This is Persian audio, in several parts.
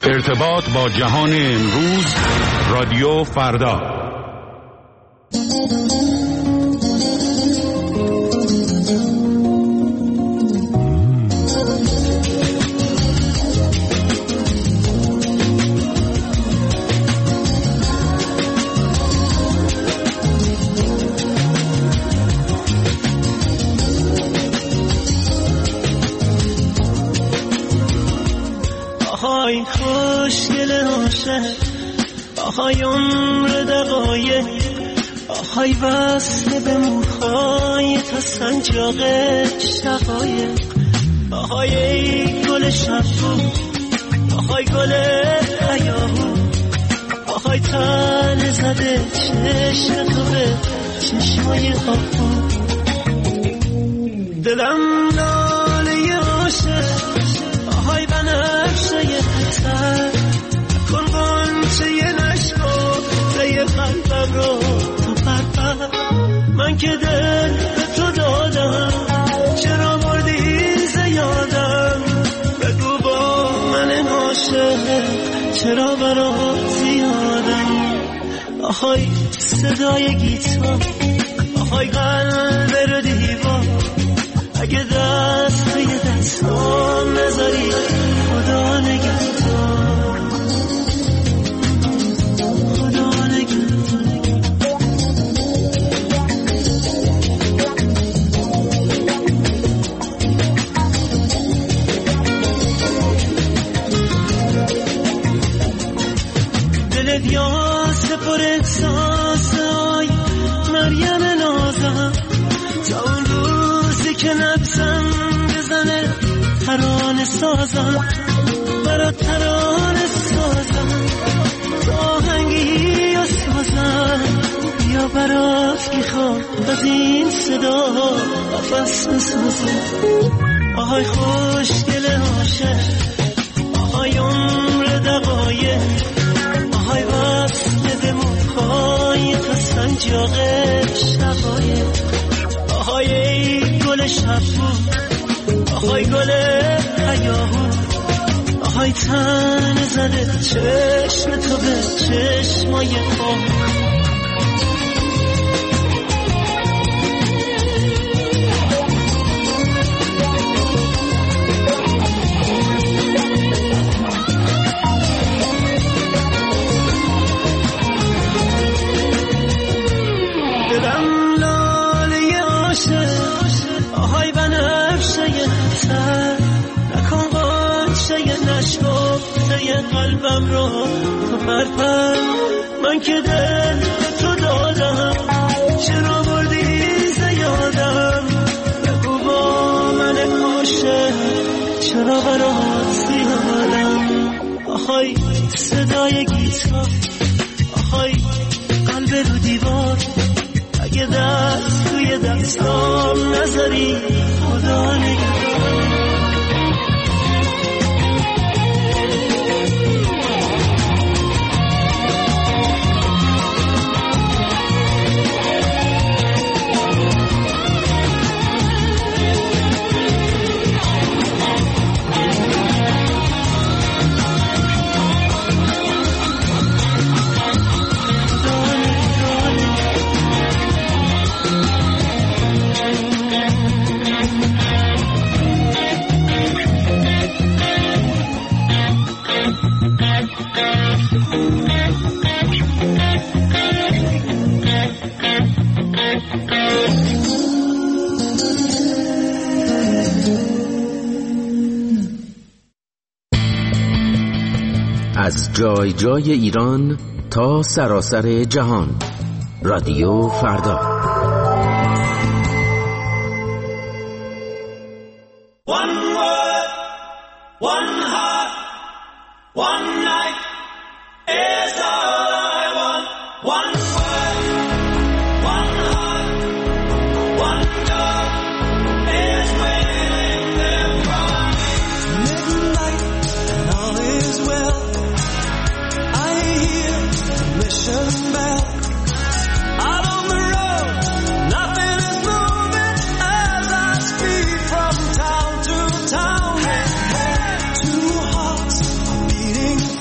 ارتباط با جهان امروز، رادیو فردا. آهای خوشگل عاشق، آهای عمر دقایق، آهای وصل به موهای تا سنجاق شقایق، آهای ای گل شبو، آهای گل هیاهو، آهای تن زده چشم تو به چشمای آهو. دلم لاله عاشق، آهای بنفشه پسر، کن غنچه نشکفته قلبم رو تو پرپر. من که دل به تو دادم، چرا مردی زیادم؟ بگو با من عاشق، چرا برات زیادم؟ آهای صدای گیتار، آهای قلب رو دیوار، اگه دست توی دستام نذاری خدا نگهدار، خدا نگهدار. دلت یاسه پر احساس، آی مریم نازم، تا اون روزی که نبزم بزنه ترانه سازم، برات ترانه سازم، آهنگی و سازم، یا برات میخوام از این صدا قفس بسازم. آهای خوشگل عاشق، آهای عمر دقایق، آهای وصل به موهای تا سنجاق شقایق، آهای ای گل شبو، آهای گل هیاهو، آهای تن زده چشم تو به چشمای آهو. دلم لاله عاشق، آهای بنفشه سر، نکن غنچه نشکفته قلبم رو تو پرپر. من که دل تو دادم، چرا بردی زیادم؟ بگو با من عاشق، چرا برات زیادم؟ آهای صدای گیتار، آهای قلب رو دیوار، اگه دست توی دستام نذاری خدا نگهدار. از جای جای ایران تا سراسر جهان، رادیو فردا. One word, one heart, one night is all I want. One word, one heart, one door is waiting there for me. Midnight and all is well. I hear the mission bell. Out on the road, nothing is moving as I speed from town to town. Two hearts are beating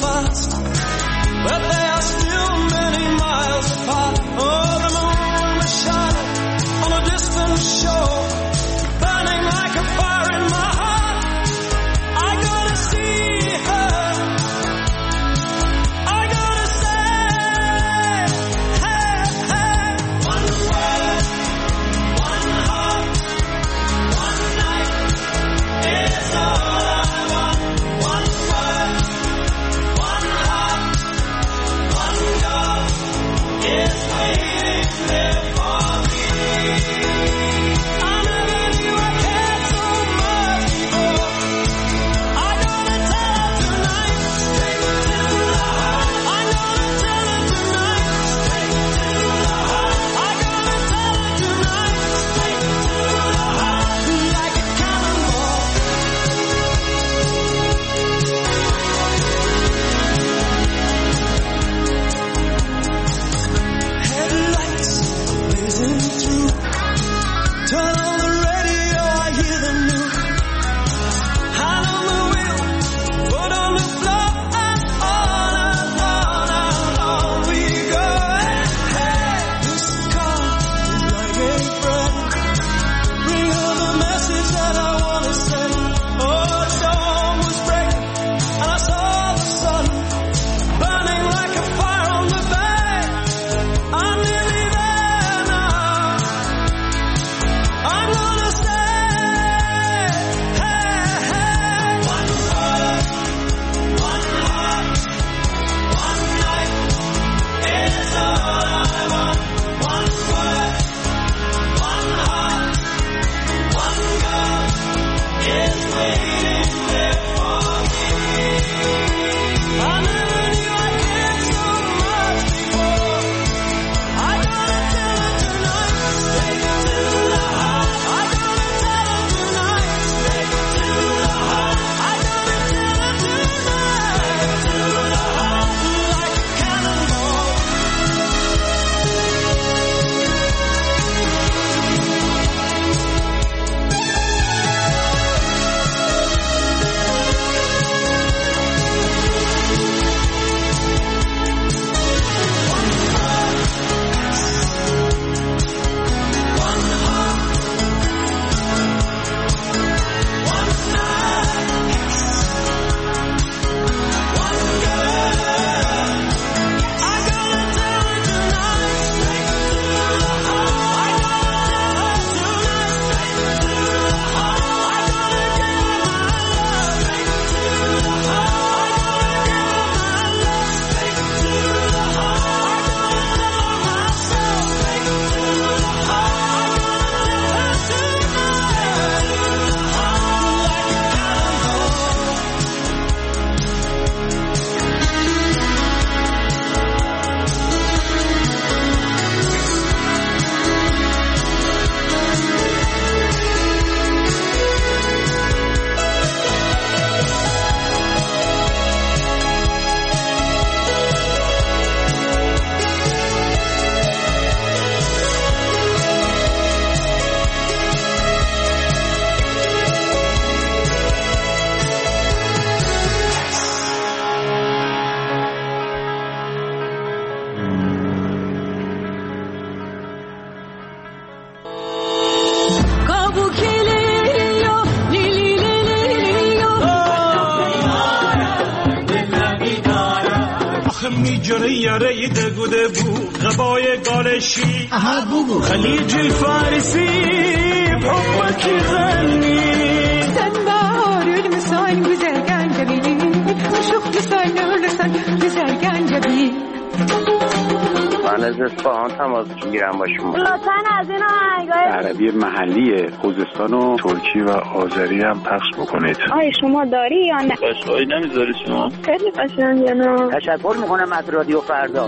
میجره یاره دگوده بو غبای گالشی خلیج فارسی حبکی غنی sen bahar ölmüsen güzel gencebi Aşık sen ölürsen güzel gencebi من از اصفهان تماس میگیرم با شما. لطفاً از این آهنگای عربی محلی خوزستان و ترکی و آذری هم پخش بکنید. آیا شما داری یا نه؟ قشنگی نمیذاری شما؟ خیلی قشنگه نه. تشکر میکنم از رادیو فردا.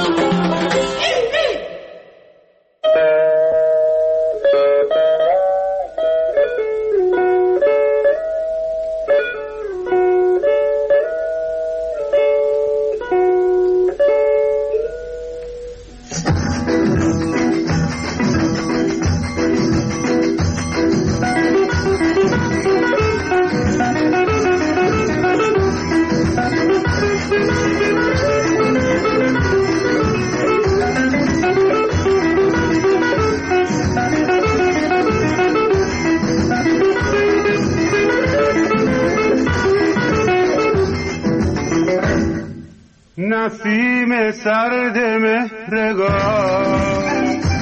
نسیم سرد مهرگاه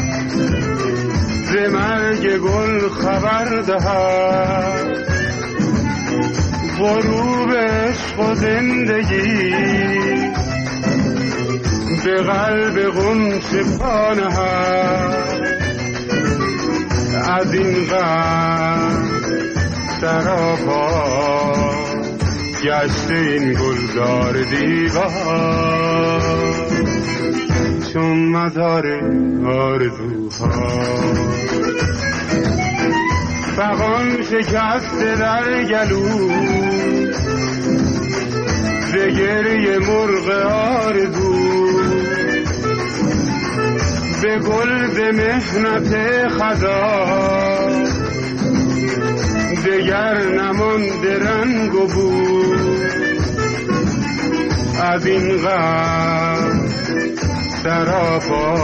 ز مرگ گل خبر دهد غروب عشق و زندگی به قلب غنچه پا نهد از این غم سراپا گشته این گلزار دیوار چون مزار آرزوها فغان شکسته در گلو ز گریه مرغ آرزو به گل ز محنت خزان دگر نمانده رنگ و بو از این غم سراپا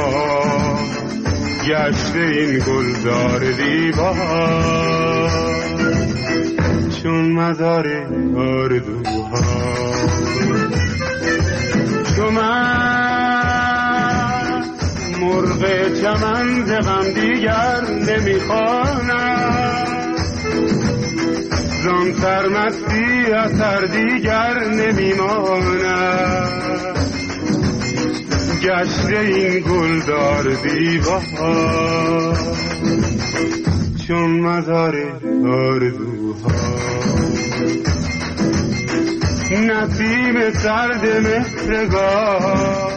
گشته این گلزار دیوار چون مزار آرزوها چون من مرغ چمن ز غم دیگر نمیخوانم زان سرمستی اثر دیگر نمیماند گشته این گلدار دیوار چون مزار آرزوها نسیم سرد مهرگاه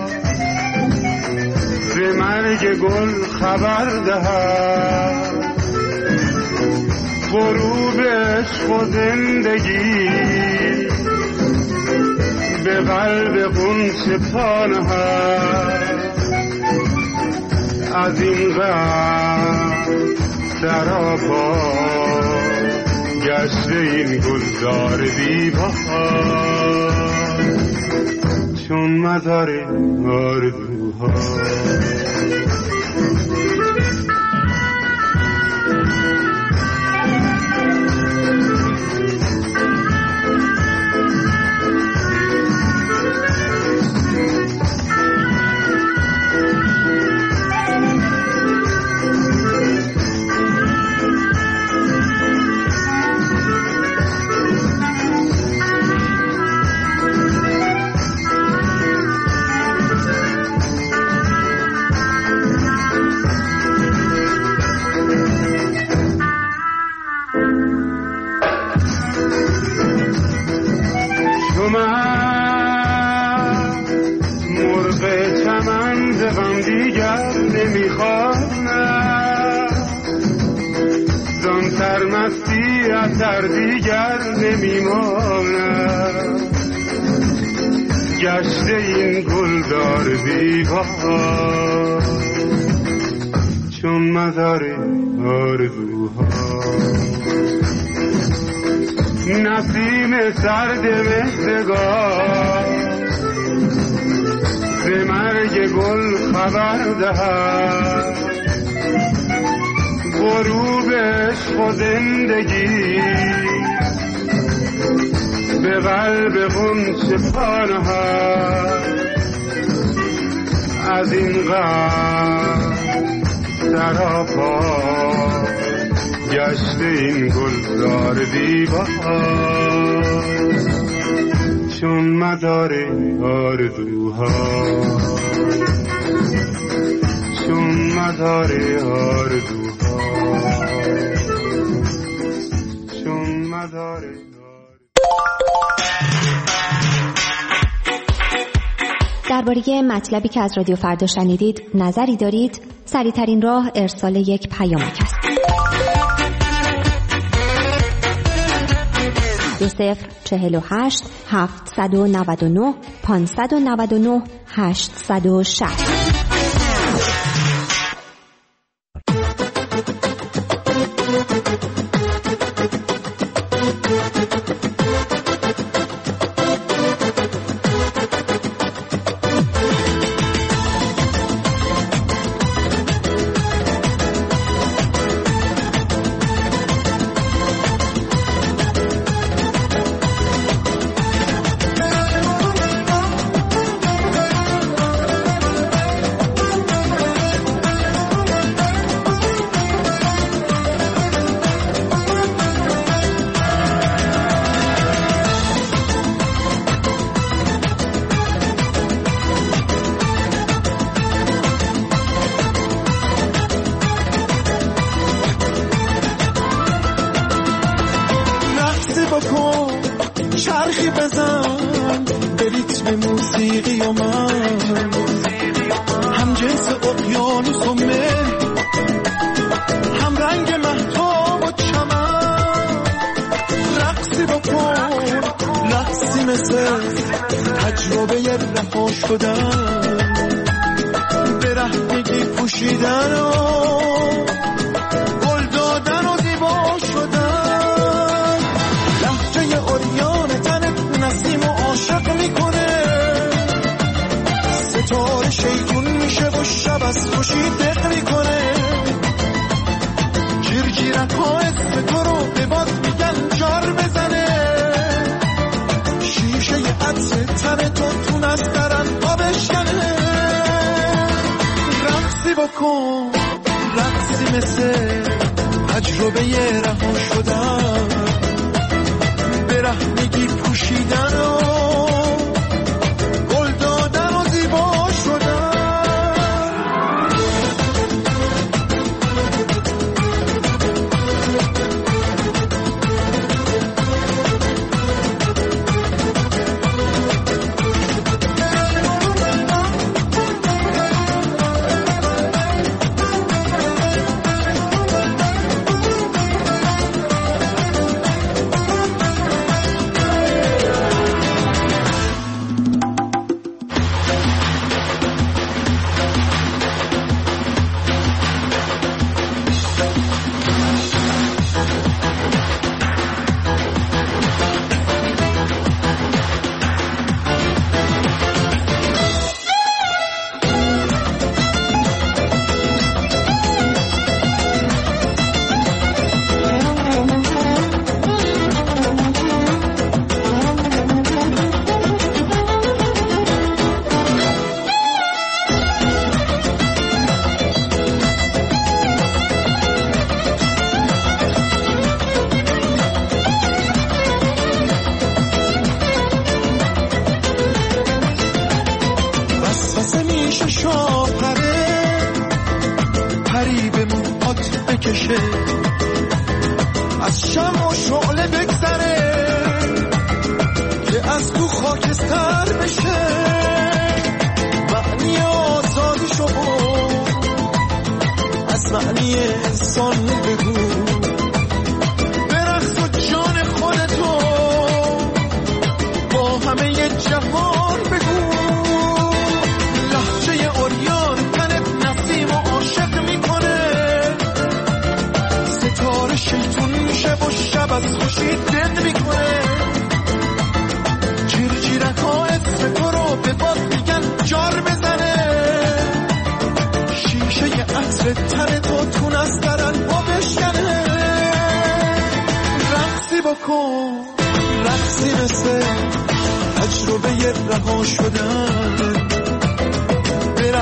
ز مرگ گل خبر دهد غروب عشق و زندگی به قلب غنچه پا نهد از این غم سراپا گشته این گلزار دیوار چون مزار آرزوها سرمستی اثر دیگر نمیماند گشته این گلدار دیوار چون مزار آرزوها نسیم سرد مهرگاه ز مرگ گل خبر دهد غروب عشق و زندگی به قلب غنچه پا نهد از این غم سراپا گشته این گلزار دیوار چون مدار آرزوها چون مدار آرزوها چون مدار درباره مطلبی که از رادیو فردا شنیدید نظری دارید؟ سریع‌ترین راه ارسال یک پیامک است. 2048 799 599 860. چرخی بزن به ریتم موسیقی و من هم جنس اقیانوس و مه هم رنگ مهتاب و چمن رقصی بکن رقصی مثل تجربه رها شدن به رهنگی پوشیدن و گل دادن و زیبا شدن لحجه اوریان تنت نسیم و عاشق میکنه ستاره شیطون میشه و شب از خوشی دق میکنه جیرجیرک ها اسم تو رو به باد میگن جار بزنه شیشه عطر تن تو نسترن پا بشکنه رقصی بکن رقصی مثل تجربه رها شدن به رهنگی پوشیدن و گل دادن و زیبا شدن از شمع و شعله بگذره که از تو خاکستر بشه معنی آزادی شو از معنی انسان بگو برقص و جان خودتو با همه جهان بگو لحجه اوریان تنت نسیم و عاشق میکنه ستاره شیطون میشه و شب از خوشی دق میکنه جیرجیرک ها اسم تو رو به باد میگن جار بزنه شیشه عطر تن تو نسترن پا بشکنه رقصی بکن رقصی مثل تجربه رها شدن به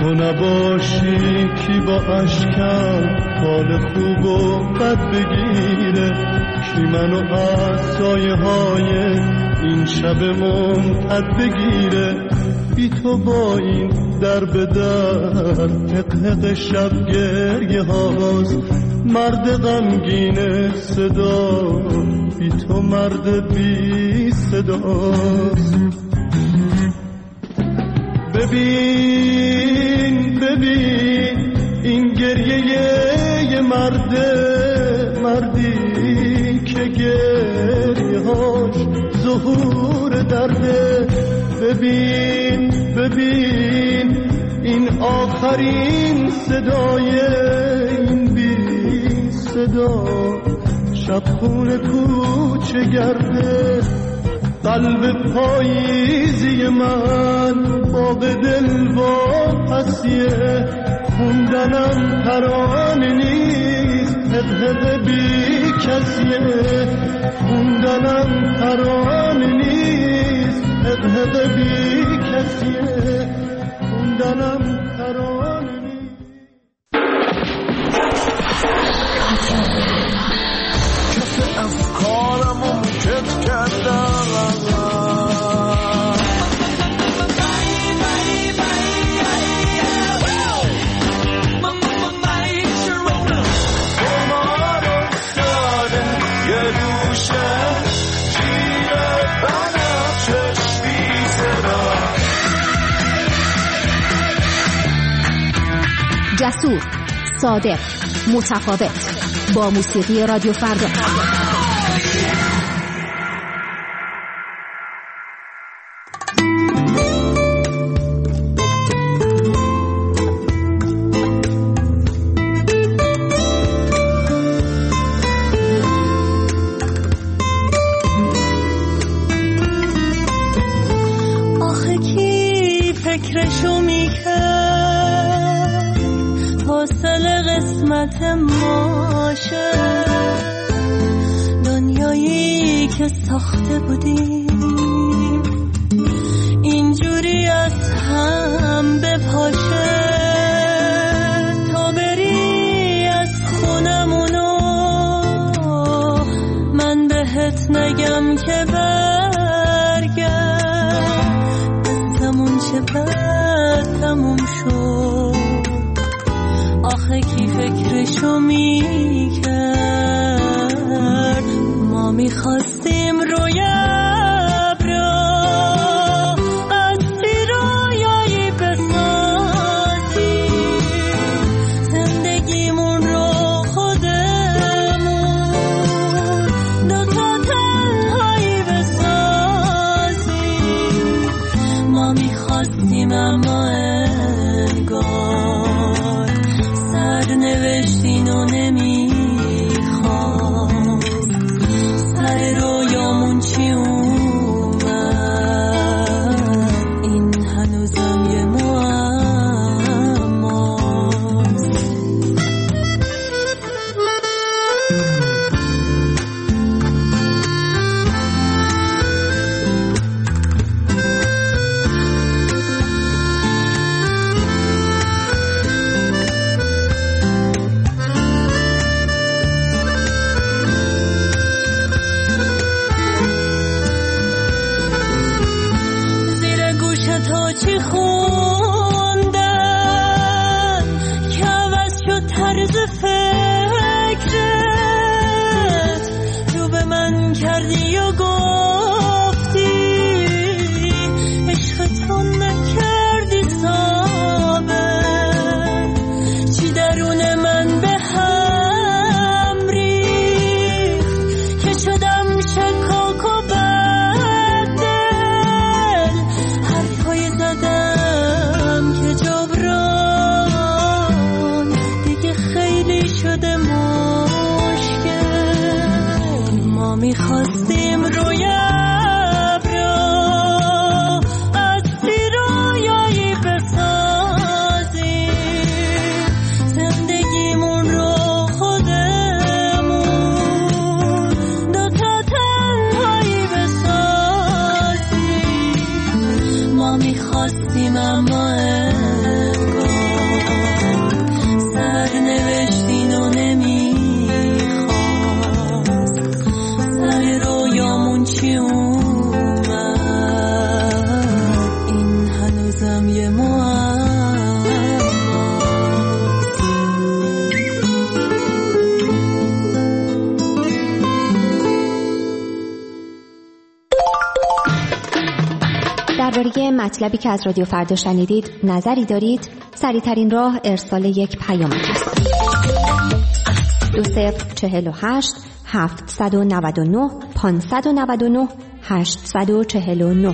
تو نباشی کی با اشکم حال خوب و بد بگیره، کی منو از سایه های این شب ممتد بگیره. بی تو با این در به در حق شب گریه هاست، مرد غمگین صدا بی تو مرد بی صداست. ببین ببین این گریه یه مردی که گریه هاش ظهور درده. ببین ببین این آخرین صدای این بی صدا شب خون کوچه گرده. قلب پاییزی من باغ دل واپسیه، خوندنم ترانه نیست حق بی کسیه، خوندنم ترانه نیست حق بی کسیه، خوندنم ترانه نیست. کف افکارمو کف کردم جسور، صادق، متفاوت، با موسیقی رادیو فردا. آخه کی فکرشو میکرد حاصل قسمت ماشه، دنیایی که ساخته بودیم اینجوری از هم بپاشه. تا بری از خونمونو من بهت نگم که برگرد، دستمون چه بد تموم شد. آخه کی فکرشو میکرد ما میخواستیم روی ابرا از رویایی بسازیم، زندگیمون رو خودمون دوتا تنهایی بسازیم. ما میخواستیم اما انگار نوشتین و نمیخواست، سر رویامون چی اومد این هنوزم یه معماست. درباره مطلبی که از رادیو فردا شنیدید نظری دارید؟ سریع‌ترین راه ارسال یک پیامک است. 2048 799 599 849.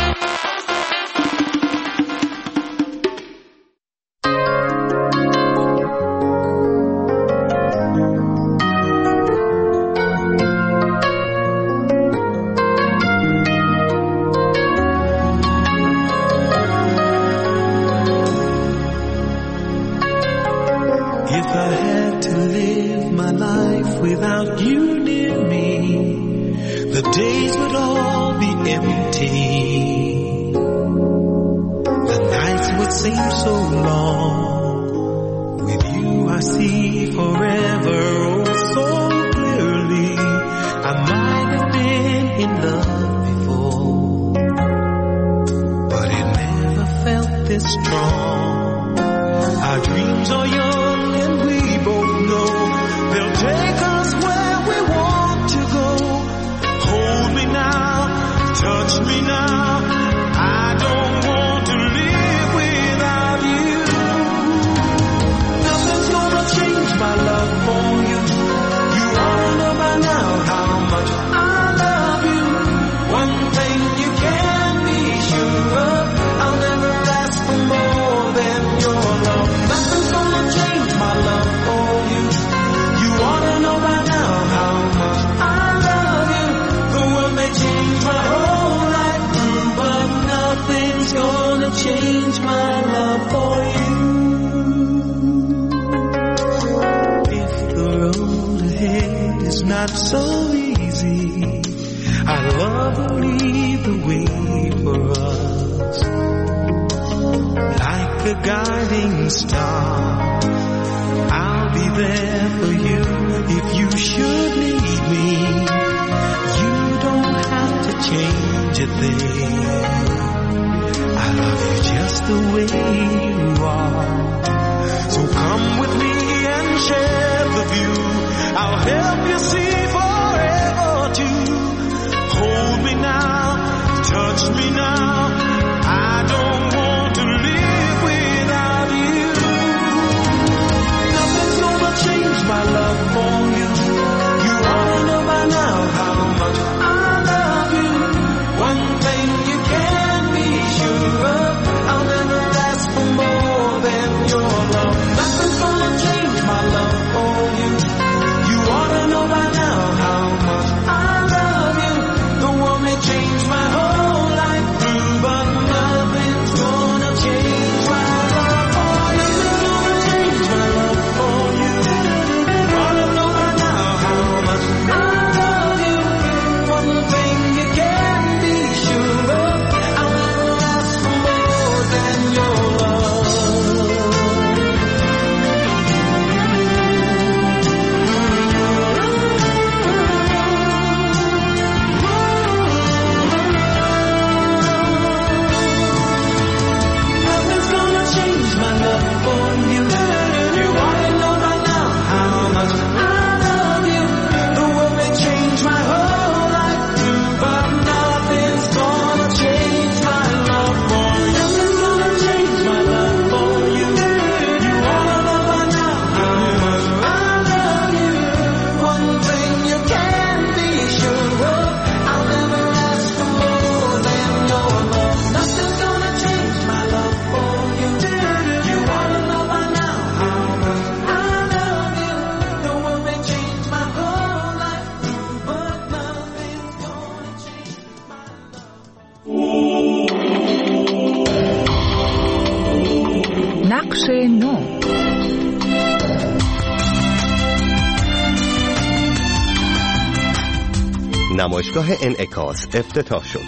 نمایشگاه انعکاس افتتاح شد.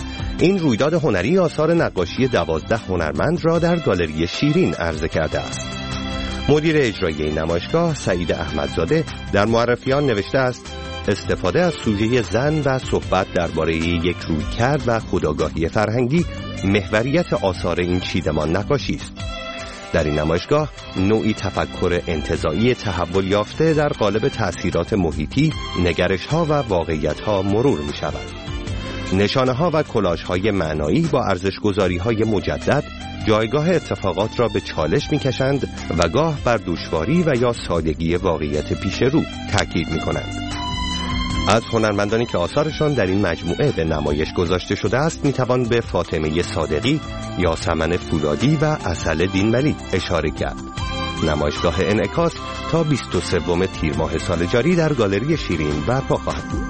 این رویداد هنری آثار نقاشی 12 هنرمند را در گالری شیرین عرضه کرده است. مدیر اجرایی این نمایشگاه سعید احمدزاده در معرفی آن نوشته است: استفاده از سوژه زن و صحبت درباره یک رویکرد و خودآگاهی فرهنگی محوریت آثار این چیدمان نقاشی است. در این نمایشگاه نوعی تفکر انتزاعی تحول یافته در قالب تأثیرات محیطی، نگرش‌ها و واقعیت‌ها مرور می‌شود. نشانه‌ها و کلاژهای معنایی با ارزش‌گذاری‌های مجدد جایگاه اتفاقات را به چالش می‌کشند و گاه بر دشواری و یا سادگی واقعیت پیش رو تاکید می‌کنند. از هنرمندانی که آثارشان در این مجموعه به نمایش گذاشته شده است می‌توان به فاطمه صادقی، یاسمن فولادی و عسل دینولی اشاره کرد. نمایشگاه انعکاس تا 23 تیر ماه سال جاری در گالری شیرین برپا خواهد بود.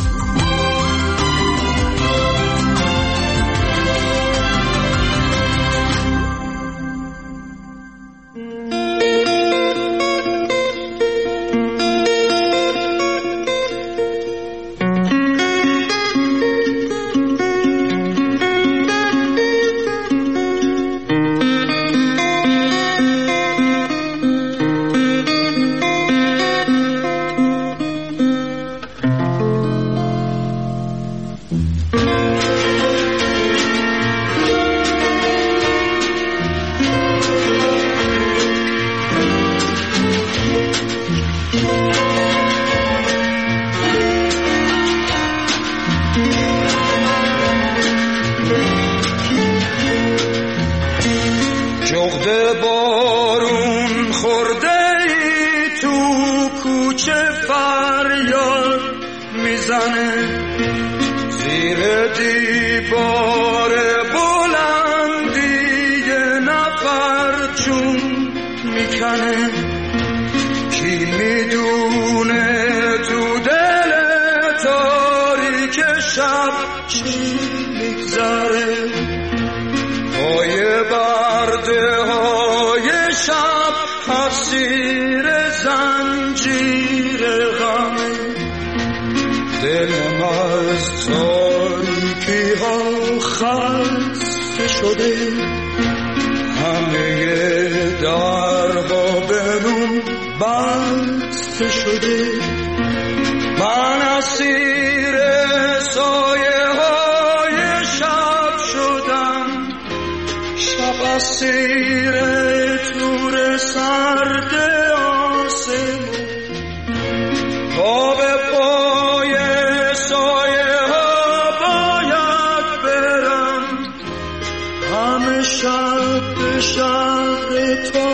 من اسیر سایه های شب شدم، شب اسیر تور سرد آسمان، پا به پای سایه ها باید برم، همه شب به شهر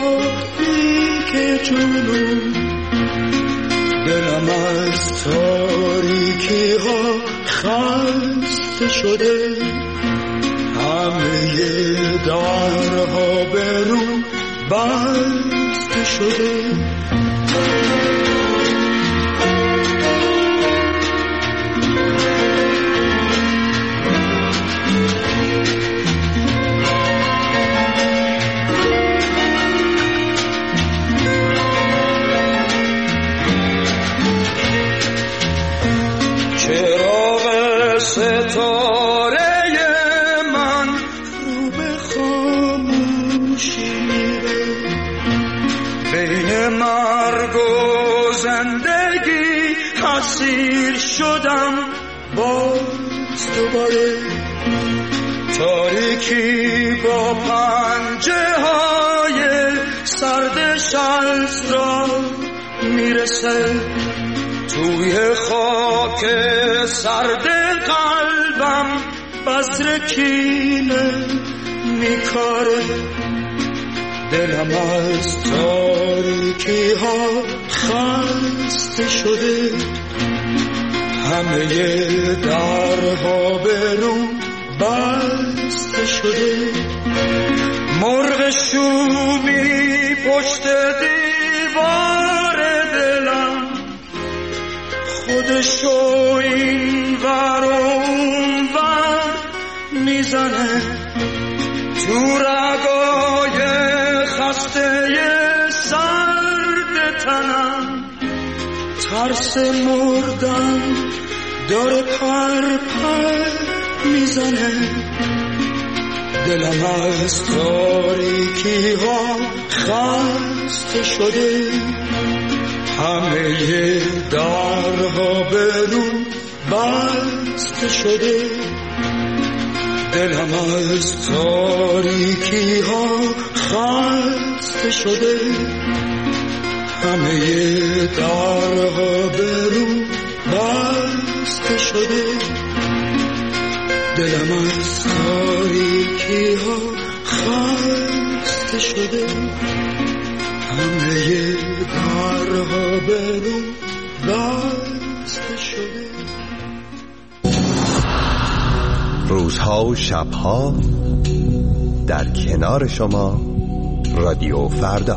تاریک جنوب، دلم از تاریکی ها خسته شده، همه درها به رو بسته شده. ستاره من رو به خاموشی میره، بین مرگ و زندگی اسیر شدم باز دوباره، تاریکی با پنجه های سردش از را میرسه، توی خاک سرد قلبم بذر کینه میکاره، دلم از تاریکی ها خسته شده، همه درها به رو بسته شده، مرغ شومی پشت دیوار دلم خودشو این ور اون ور میزنه، تو رگای خسته سرد تنم ترس مردن داره پر پر میزنه، دلم از تاریکی ها خسته شده، همه درها به رو بسته شده، دلم از تاریکی ها خسته شده، همه درها به رو بسته شده، دلم از تاریکی ها خسته شده، همه درها به رو بسته شده. روزها و شبها در کنار شما، رادیو فردا.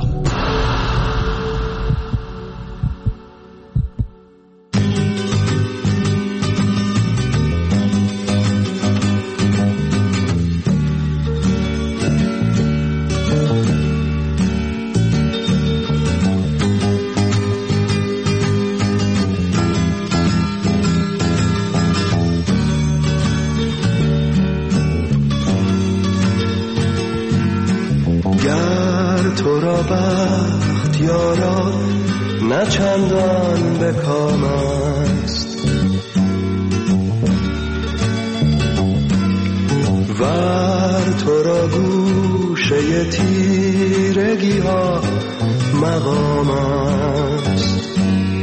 تو را بخت یارا نه چندان به کام است، ور تو را گوشه تیرگی ها مقام است،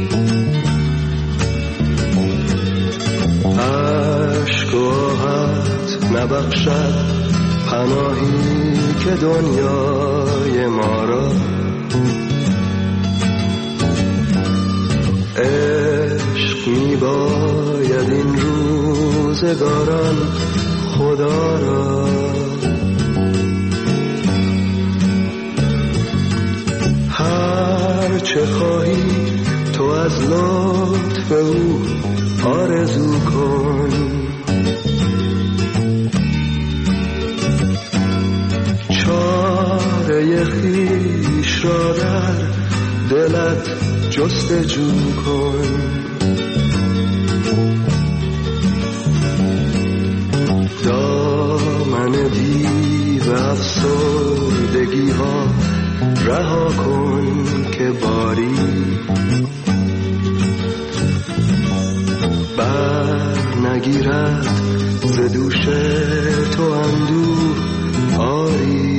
عشق و آهت نبخشد پناهی که دنیای ما را، عشق می باید این روزگاران خدا را، هر چه خواهی تو از لطف او آرزو کن، چاره خویش را در دلت جستجو کن، دامن دیو افسردگی ها رها کن که باری بر نگیرد ز دوش تو اندوه آری.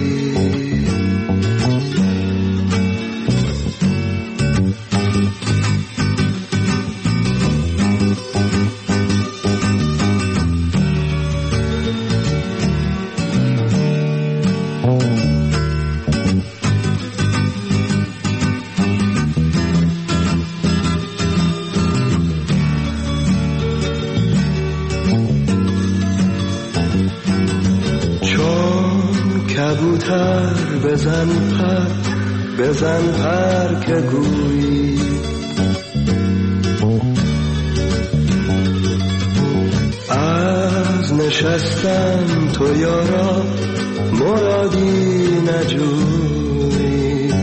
کبوتر بزن پر که گویی، از نشستن تو یارا مرادی نجویی،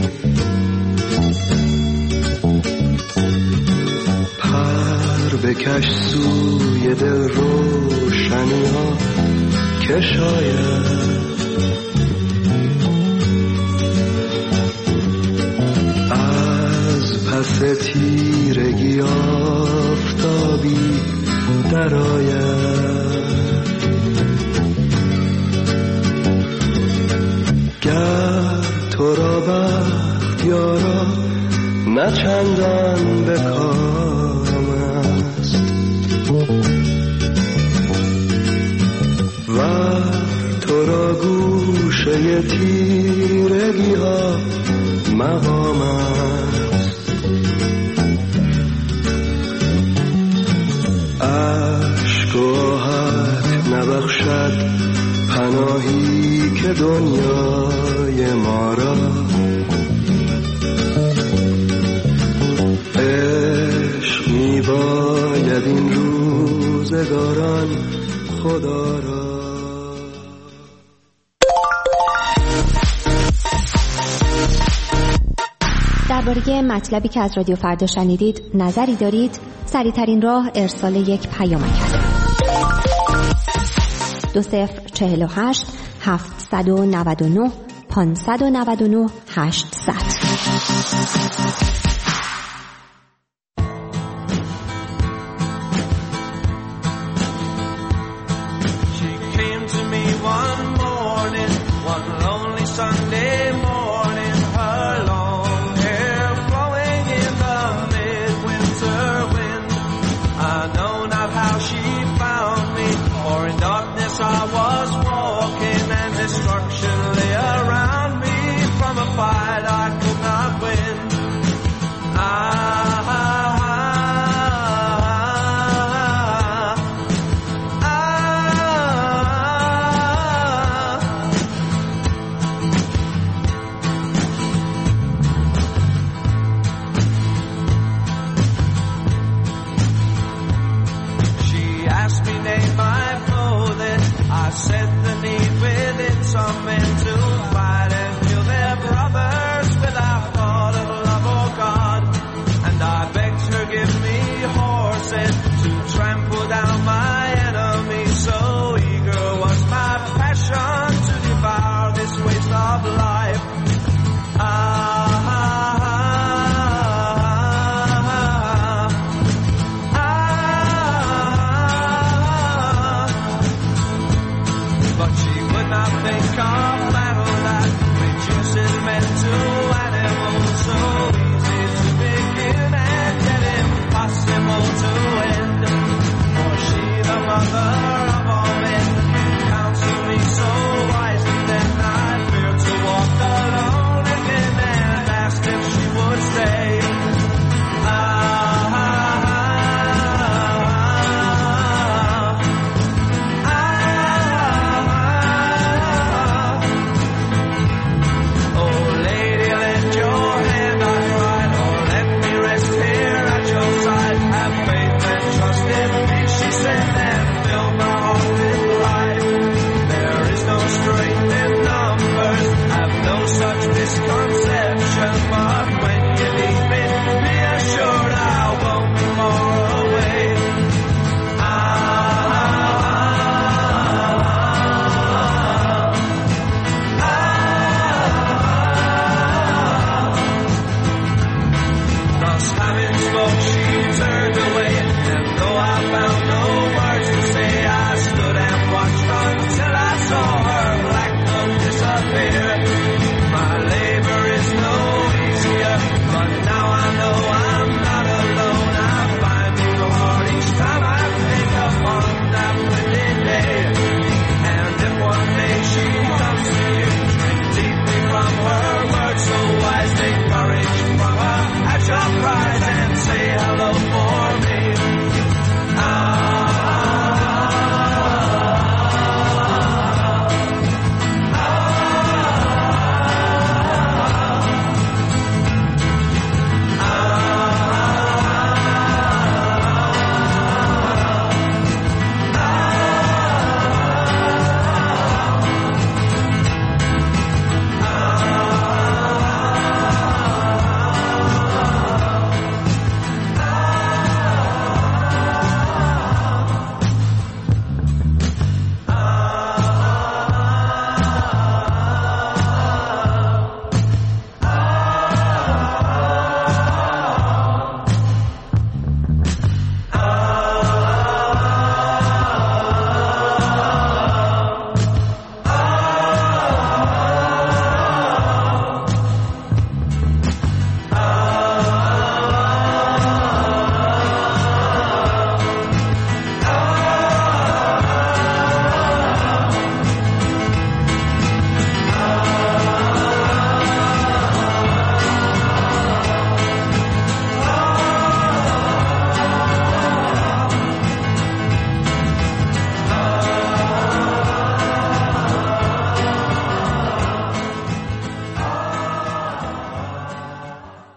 پر بکش سوی دل روشنی ها که شاید پس تیرگی آفتابی درآید، گر تو را بخت یارا نه چندان به کام است، و تو را گوشه تیرگی ها مقام است، عشق و آهت نبخشد پناهی که دنیای ما را، عشق می باید این روزگاران خدا را. درباره مطلبی که از رادیو فردا شنیدید نظری دارید؟ سریع‌ترین راه ارسال یک پیامک است. 2048 799 599 800.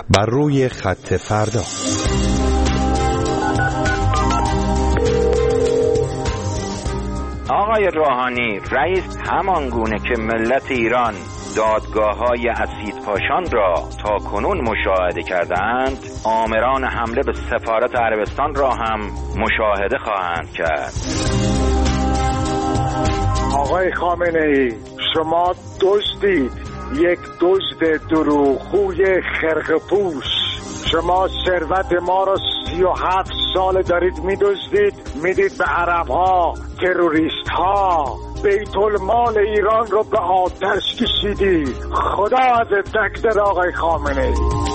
بر روی خط فردا. آقای روحانی، رئیس همان گونه که ملت ایران دادگاه‌های اسیدپاشان را تا کنون مشاهده کردند، آمران حمله به سفارت عربستان را هم مشاهده خواهند کرد. آقای خامنه‌ای، شما دزدید، یک دزد دروغگوی خرقه‌پوش. شما ثروت ما را 37 سال دارید میدزدید، میدید به عرب‌ها، تروریست‌ها. بیت المال ایران رو به آتش کشیدی. خدا ازت نگذره آقای خامنه‌ای.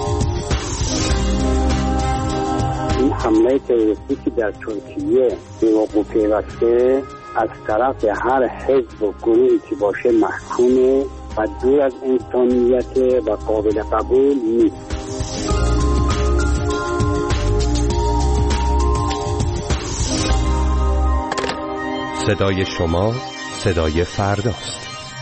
این حمله تروریستی که در ترکیه به وقوع پیوسته از طرف هر حزب و گروهی که باشه محکومه و دور از انسانیت و قابل قبول نیست. صدای شما صدای فرداست.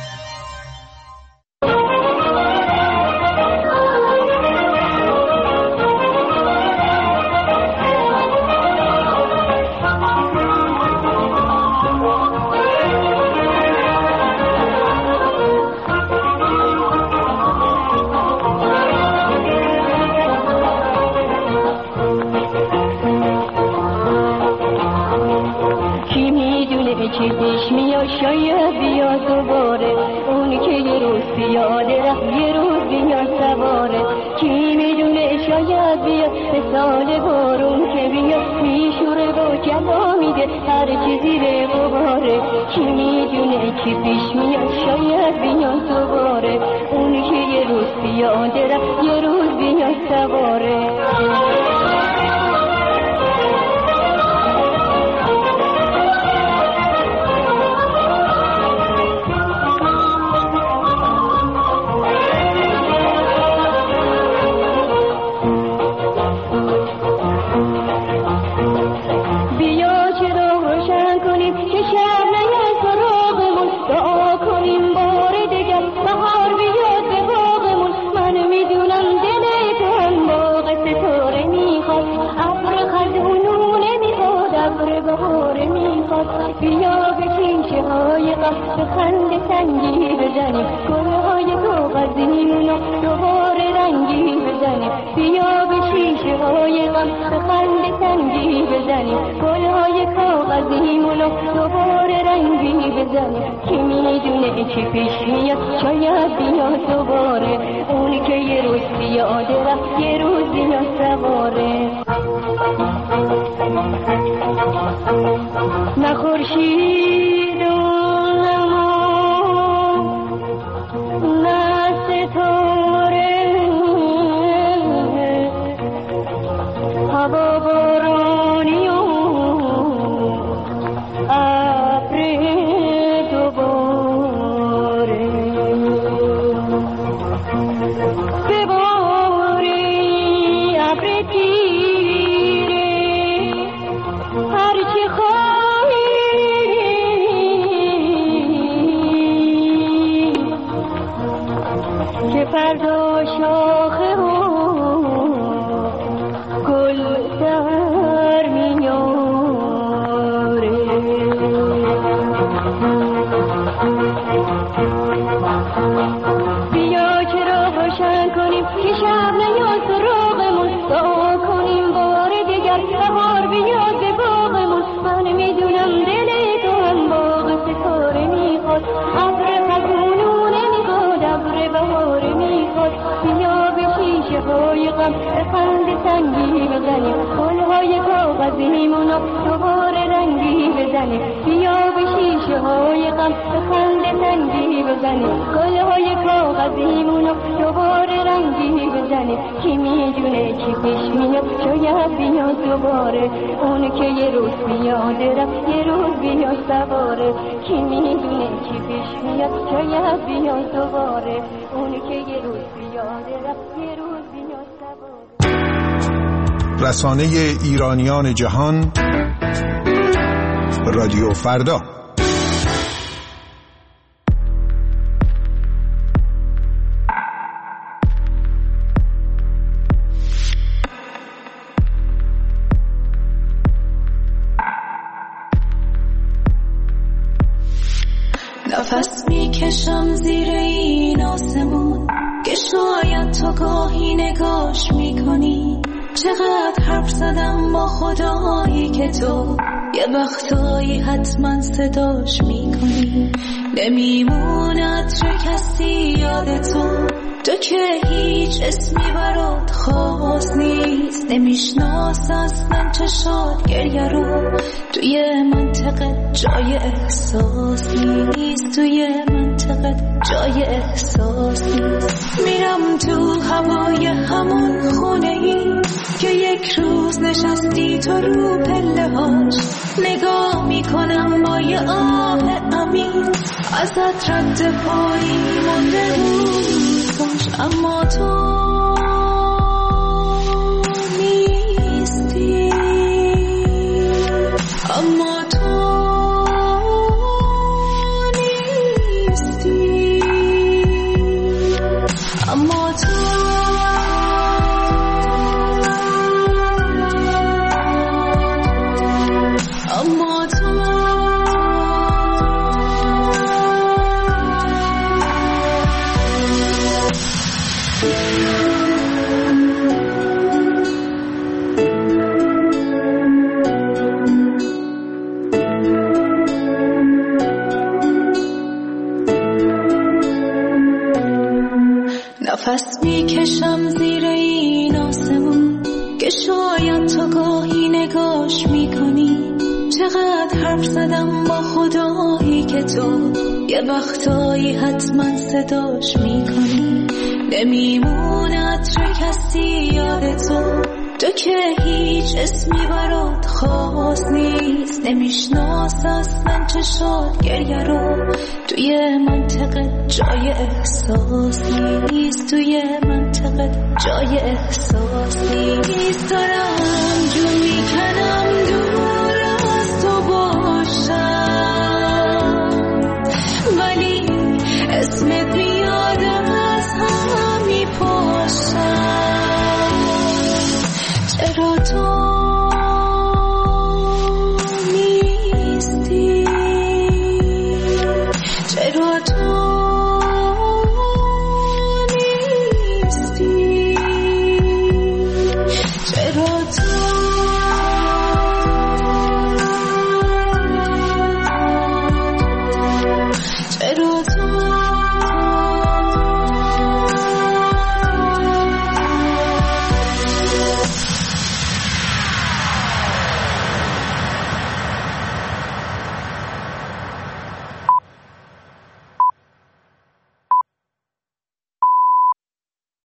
شاید بیا دوباره، اون که یه روز پیاده رفت یه روز بیا سواره. کی میدونه شاید بیا به سال بارون که بیا میشوره و جلا میده هر چیزی به غباره. کی میدونه چی پیش میاد شاید بیا دوباره، اون که یه روز پیاده رفت یه روز بیا سواره. بیا به کیشه های قصد خنده سنگی بزنیم، گلهای کاغذیمون رو دوباره رنگی بزنیم. بیا به شیشه های قصد خنده سنگی بزنیم، گلهای کاغذیمون رو دوباره رنگی بزنیم. کی میدونه چی پیش میاد شاید بیا دوباره، اونی که یه روز پیاده رفت یه روز بیا سواره. نه خورشید و نه ماه نه ستاره، هوا بارانی و ابر دوباره. بباری ابر تیره هرچی خواهی که فردا شاخه و گل در میاره. بیا که را روشن کنیم که شب نیاد سراغمون، دعا کنیم بار دیگر بهار بیاد به باغمون. من میدونم دل تو هم باغ ستاره میخواد، ابر خزونو نمیخواد، ابر بهار میخواد. بیا به شیشه های غم خنده سنگی بزنیم، گلهای کاغذیمون رو دوباره رنگی بزنیم. بیا به شیشه های غم خنده سنگی بزنیم، گلهای کاغذیمون رو دوباره رنگی بزنیم. کی میدونه چی پیش میاد شاید بیا دوباره، اون که یه روز پیاده رفت یه روز بیا سواره. کی میدونه چی پیش میاد شاید بیا دوباره، اون که یه روز پیاده رفت یه روز بیا سواره. رسانه ایرانیان جهان، رادیو فردا. میکشم زیر این آسمون که شاید تو گاهی نگاش میکنی. چقدر حرف زدم با خدایی که تو یه وقتایی حتما صداش میکنی. نمیمونه عطر کسی یاد تو که هیچ اسمی برات خاص نیست. نمیشناس اصلا چشات گریه رو، توی منطقه جای احساس نیست. توی منطقه جای احساس نیست. میرم تو هوای همون خونه ای که یک روز نشستی تو رو پله هاش. نگاه میکنم با یه آه عمیق، ازت رد پایی مونده بود، اما تو نیستی. اما تو نیستی. اما تو نفس میکشم زیر این آسمون که شاید تو گاهی نگاش میکنی. چقدر حرف زدم با خدایی که تو یه وقتایی حتما صداش میکنی. نمیمونه عطر کسی یاد تو که هیچ اسمی برات خاص نیست. نمیشناس اصلا چشات گریه رو، توی منطقه جای احساس نیست. توی منطقه جای احساس نیست. دارم